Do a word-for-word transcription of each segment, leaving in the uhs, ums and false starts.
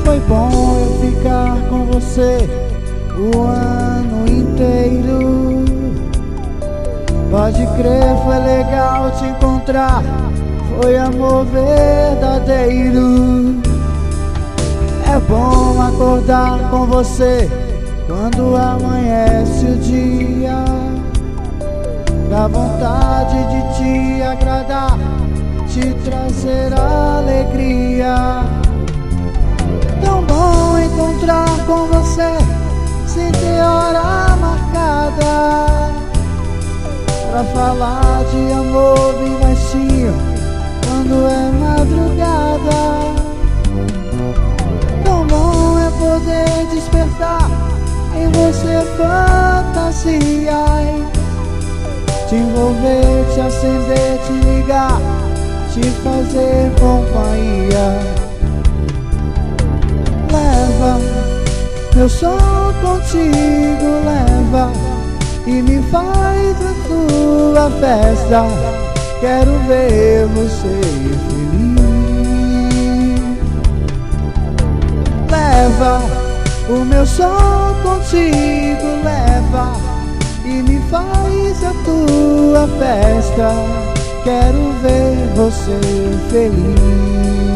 Foi bom eu ficar com você o ano inteiro. Pode crer, foi legal te encontrar, foi amor verdadeiro. É bom acordar com você quando amanhece o dia. Dá vontade de te agradar, te trazer alegria. Tão bom encontrar com você sem ter hora marcada, pra falar de amor bem baixinho quando é madrugada. Tão bom é poder despertar em você fantasias, te envolver, te acender, te ligar, te fazer companhia. Leva meu som contigo, leva e me faz a tua festa. Quero ver você feliz. Leva o meu som contigo, leva e me faz a tua festa. Quero ver você feliz.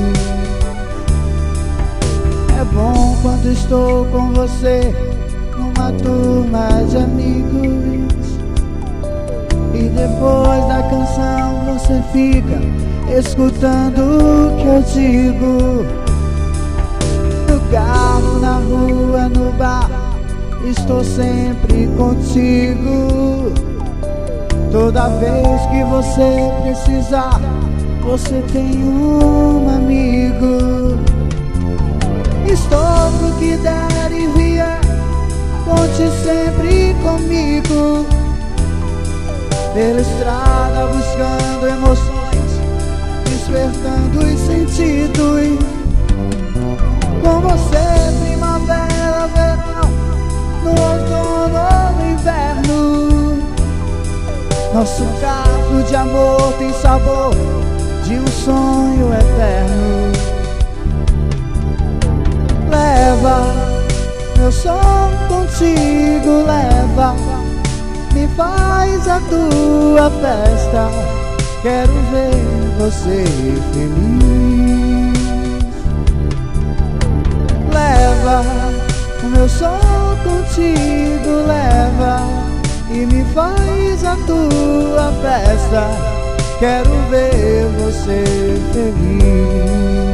É bom quando estou com você numa turma de amigos, e depois da canção você fica escutando o que eu digo. No carro, na rua, no bar, estou sempre contigo. Toda vez que você precisar, você tem um amigo. Estou pro que der e vier, conte sempre comigo. Pela estrada buscando emoções, despertando os sentidos. Com você, primavera, verão, no outono ou no inverno. Nosso caso de amor tem sabor de um sonho eterno. Leva meu som contigo, leva, me faz a tua festa. Quero ver você feliz. Leva o meu som contigo, leva e me faz a tua festa. Quero ver você feliz.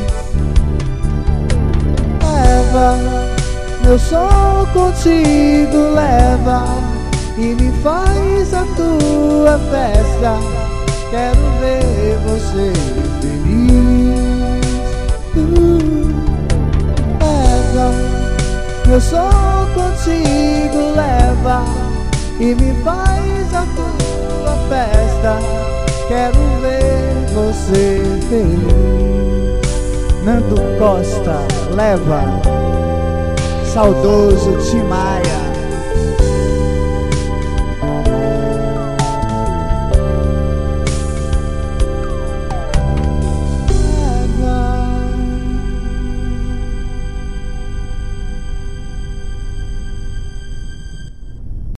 Leva meu som contigo, leva e me faz a tua festa. Quero ver você feliz. uh, Leva meu som contigo, leva e me faz a tua festa. Quero ver você feliz. Nando Costa, leva. Saudoso Tim Maia.